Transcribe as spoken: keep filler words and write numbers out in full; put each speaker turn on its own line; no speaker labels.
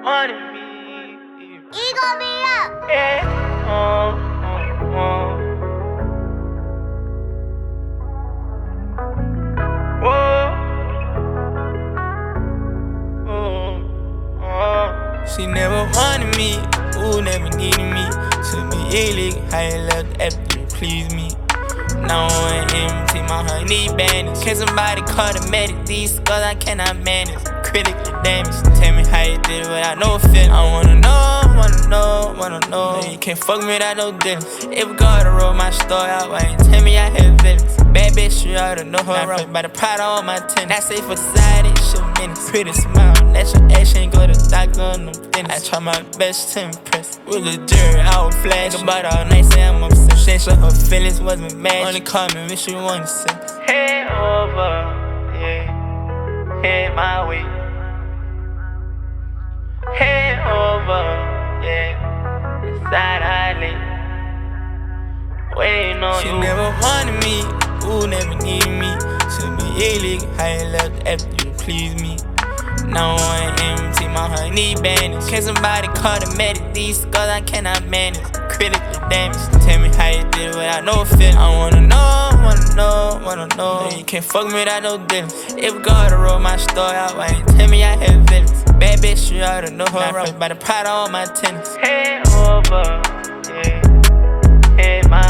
wanted me.
He gon' be up.
Yeah. Oh, oh, oh. Whoa. Oh, oh. She never wanted me. Ooh, never needed me. Took me illegal. How you left after you please me. Now I'm empty, my honey bandage. Can somebody call the medic? These scars I cannot manage. Critically damaged. Tell me how you did it without no feeling. I wanna know, wanna know, wanna know. You can't fuck me without no dealing. If God to roll my story out, why ain't tell me I had villains? Bad bitch, you oughta know her wrong. By the pride of all my tenants. That's safe for society, shit minutes. Pretty smile, natural action, go to doctor on them fitness. I try my best to impress. With the jury, I would flash. About all night, say I'm upset. She ain't sure her feelings wasn't mad. Only call me when she wanna say. Head over, yeah. Head my way. Head over, yeah. Inside island. Waiting on you. She never wanted me. Ooh, never needed me. Should be illegal. How you left after you please me. Now I'm empty, my honey bandage. Can somebody call the medic? These scars I cannot manage. Critically damaged. Tell me how you did it without no feeling. I wanna know, wanna know, wanna know. You can't fuck me without no dealing. If God to roll my story out, why ain't tell me I had villains? Bad bitch, you oughta know her wrong. By the pride of all my tenants. Head over, yeah. Head my